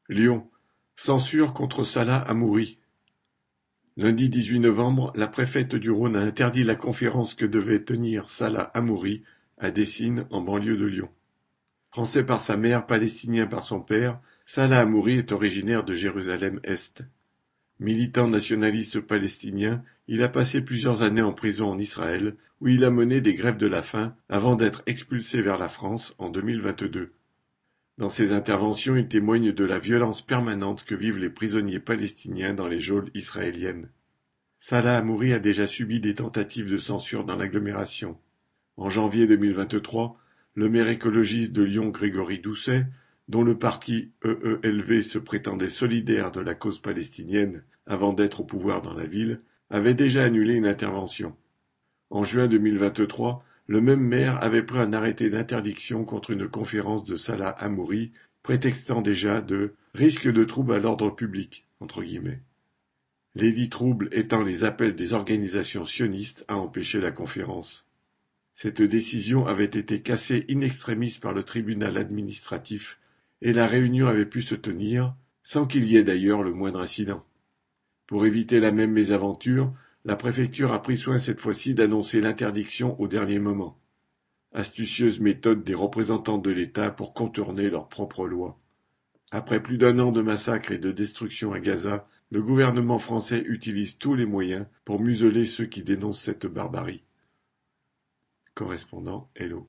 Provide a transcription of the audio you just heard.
Lyon: censure contre Salah Hamouri. Lundi 18 novembre, la préfète du Rhône a interdit la conférence que devait tenir Salah Hamouri à Dessines, en banlieue de Lyon. Français par sa mère, palestinien par son père, Salah Hamouri est originaire de Jérusalem-Est. Militant nationaliste palestinien, il a passé plusieurs années en prison en Israël, où il a mené des grèves de la faim avant d'être expulsé vers la France en 2022. Dans ses interventions, il témoigne de la violence permanente que vivent les prisonniers palestiniens dans les geôles israéliennes. Salah Hamouri a déjà subi des tentatives de censure dans l'agglomération. En janvier 2023, le maire écologiste de Lyon Grégory Doucet, dont le parti EELV se prétendait solidaire de la cause palestinienne avant d'être au pouvoir dans la ville, avait déjà annulé une intervention. En juin 2023, le même maire avait pris un arrêté d'interdiction contre une conférence de Salah Hamouri, prétextant déjà de « risque de trouble à l'ordre public ». Lesdits troubles étant les appels des organisations sionistes à empêcher la conférence. Cette décision avait été cassée in extremis par le tribunal administratif et la réunion avait pu se tenir, sans qu'il y ait d'ailleurs le moindre incident. Pour éviter la même mésaventure, la préfecture a pris soin cette fois-ci d'annoncer l'interdiction au dernier moment. Astucieuse méthode des représentants de l'État pour contourner leurs propres lois. Après plus d'un an de massacres et de destruction à Gaza, le gouvernement français utilise tous les moyens pour museler ceux qui dénoncent cette barbarie. Correspondant Hello.